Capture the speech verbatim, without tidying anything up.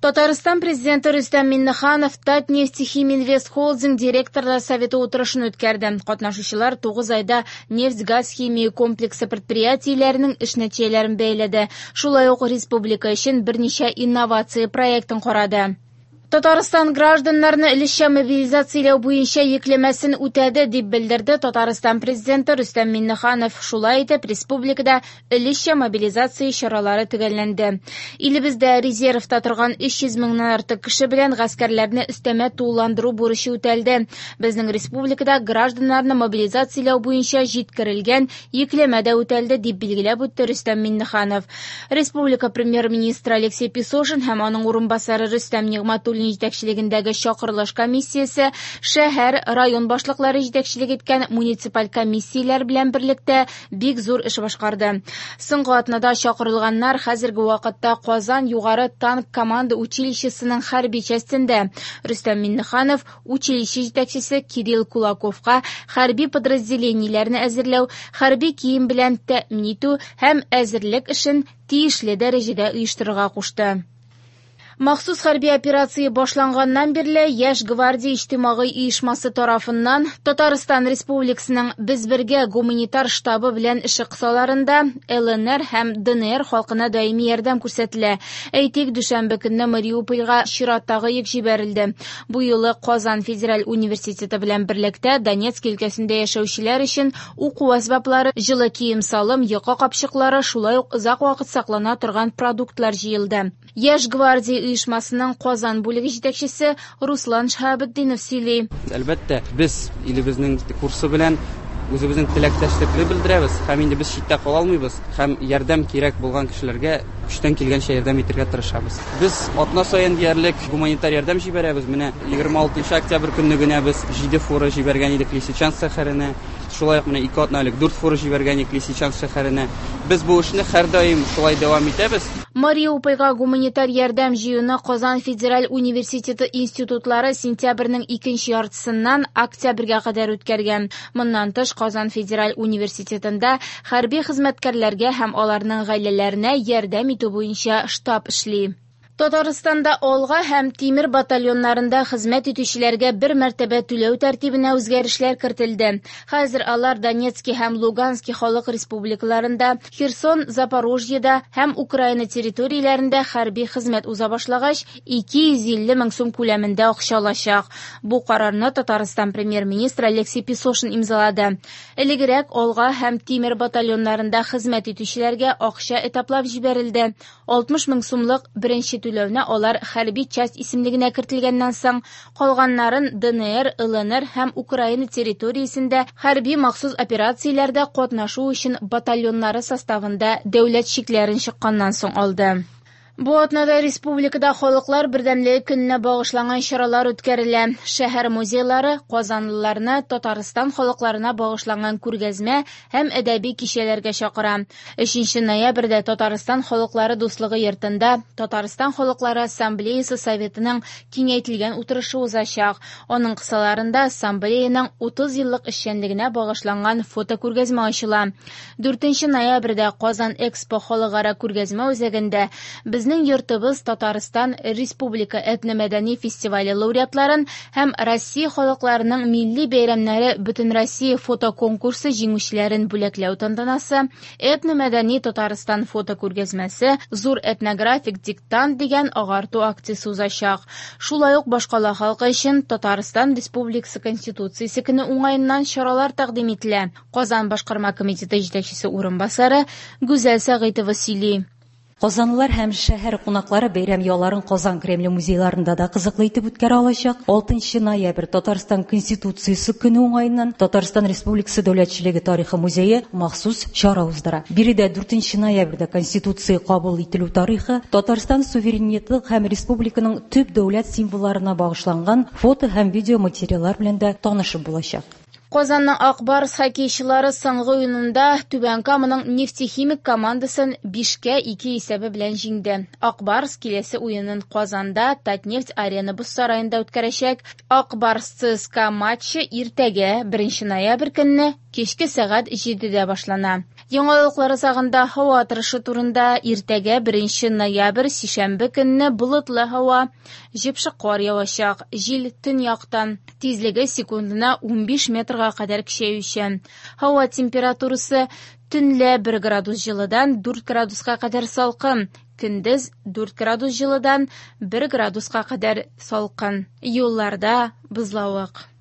Татарстан президенты Рустам Минниханов Татнефтехиминвест холдинг директорлар советы утырышын үткәрде. Катнашучылар тугыз айда нефть-газ химия комплексы предприятиеләренең эш нәтиҗәләрен бәйләде. Шулай ук республика өчен берничә инновация проектын карады. Татарстан гражданнарны өлешчә мобилизацияләү буенча йөкләмәсен үтәде дип белдерде Татарстан президенты Рустам Минниханов. Шулай итеп, республикада өлешчә мобилизация чаралары төгәлләнде. Илебездә резервта торган өч йөз меңнән артык кеше белән гаскәрләрне өстәмә тулыландыру бурычы үтәлде. Безнең республикада гражданнарны мобилизацияләү буенча җиткерелгән йөкләмә дә үтәлде дип билгеләп үтте Рустам Минниханов. Республика премьер-министры Алексей Песошин һәм аның урынбасары Рустам Нигъматуллин җитәкчелегендәге чакырылыш комиссиясе шәһәр, район башлыклары җитәкчелек иткән муниципаль комиссияләр белән берлектә бик зур эш башкарды. Соңгы атнада чакырылганнар хәзерге вакытта Казан югары танк команда училищесының хәрби частендә. Рустам Минниханов училище җитәкчесе Кирилл Кулаковка хәрби подразделениеләрне әзерләү, хәрби кием белән тәэмин итү һәм әзерлек эшен тиешле дәрәҗәдә оештырырга кушты. Махсус хәрби операция башланганнан бирле Яшь гвардия иҗтимагый оешмасы тарафыннан Татарстан Республикасының Без бергә гуманитар штабы белән эше кысаларында ЛНР һәм ДНР халкына даими ярдәм күрсәтелә. Әйтик, дүшәмбе көнне Мариупольгә чираттагы йөк җибәрелде. Бу юлы Казан федераль университеты белән берлектә Донецк өлкәсендә яшәүчеләр өчен уку әсбаплары, җылы кием салым, йокы капчыклары, шулай ук озак вакыт саклана торган продуктлар җыелды. Яшь гвардия оешмасының Казан бүлеге җитәкчесе Руслан Шһабетдинов сөйли. Әлбәттә, без илебезнең курсы белән үзебезнең теләктәшлекне белдерәбез һәм инде без читтә кала алмыйбыз һәм ярдәм кирәк булган кешеләргә көчтән килгәнчә ярдәм итәргә тырышабыз. Без атна саен диярлек гуманитар ярдәм җибәрәбез. Менә егерме алтынчы октябрь көнне генә без җиде фура җибәргән идек Лисичанск шәһәренә. Шулай ук менә ике атналык дүрт фура җибәргән идек Лисичанск шәһәренә. Без бу эшне һәр даим шулай дәвам итәбез. Мариупольгә гуманитар ярдәм җыюны Казан федераль университеты институтлары сентябрьнең икенче яртысыннан октябрьгә кадәр үткәргән. Моннан тыш Казан федераль университетында хәрби хезмәткәрләргә һәм аларның гаиләләренә ярдәм итү буенча штаб эшли. Татарстанда Алга һәм Тимер батальоннарында хезмәт итүчеләргә бер мәртәбә түләү тәртибенә үзгәрешләр кертелде. Хәзер алар Донецк һәм Луганск халык республикаларында, Херсон, Запорожьеда һәм Украина территорияләрендә хәрби хезмәт уза башлагач ике йөз илле мең сум күләмендә акча алачак. Бу карарны Татарстан премьер-министры Алексей Песошин имзалады. Элегрәк Алга һәм Тимер батальоннарында хезмәт итүчеләргә акча этаплап җибәрелде. алтмыш мең сумлык беренче түләүне алар хәрби часть исемлегенә кертелгәннән соң, калганнарын ДНР, ЛНР һәм Украина территориясендә хәрби махсус операцияләрдә катнашу өчен батальоннары составында дәүләт чикләрен чыкканнан соң алды. Бу атнада республикада халыклар бердәмлеге көненә багышланган чаралар үткәрелә. Шәһәр музейлары казанлыларны Татарстан халыкларына багышланган күргәзмә һәм әдәби кичәләргә чакыра. өченче ноябрьдә Татарстан халыклары дуслыгы йортында Татарстан халыклары ассамблеясы советының киңәйтелгән утырышы узачак. Аның кысаларында ассамблеяның утыз еллык эшчәнлегенә багышланган фотокүргәзмә ачыла. дүртенче ноябрьдә Казан Экспо халыкара күргәзмә үзәгендә без Безнең йортыбыз Татарстан Республика этномәдәни фестивале лауреатларын һәм Россия халыкларының милли бәйрәмнәре Бөтен Россия фотоконкурсы җиңүчеләрен бүләкләү тантанасы, этномәдәни Татарстан фотокүргәзмәсе, зур этнографик диктант дигән агарту акциясе узачак. Шулай ук башкала халкы өчен Татарстан Республикасы Конституциясе көне уңаеннан чаралар тәкъдим ителә. Казан башкарма комитеты җитәкчесе урынбасары Гүзәл Сәгыйтова сөйли. Казанлылар һәм шәһәр кунаклары бәйрәм яларын Казан Кремле музейларында да кызыклы итеп үткәрә алачак. алтынчы ноябрь Татарстан Конституциясе көне уңаеннан Татарстан Республикасы Дәүләтчелеге тарихы музее махсус чара уздыра. Биредә дүртенче ноябрьдә Конституция кабул ителү тарихы, Татарстан суверенитеты һәм республиканың төп дәүләт символларына багышланган фото һәм видео материаллар белән дә танышып булачак. Казанның Акбарс хоккейчылары соңгы уенында Түбән Каманың нефтехимик командасын бишкә ике исәбе белән җиңде. Акбарс киләсе уенын Казанда Татнефть арена бус сараенда үткәрәчәк. Акбарс ЦСКА матчы иртәгә беренче ноябрь көнне кичке сәгать җидедә башлана. Яңалыклары сагында һава торышы турында: иртәгә беренче ноябрь сишәмбе көнне болытлы һава, җепшик кар явачак, җил төньяктан, тизлеге секундына ун биш метрга кадәр көчәючән. Һава температурасы төнлә бер градус җылыдан дүрт градуска кадәр салкын, көндез дүрт градус җылыдан бер градуска кадәр салкын. Юлларда бозлавык.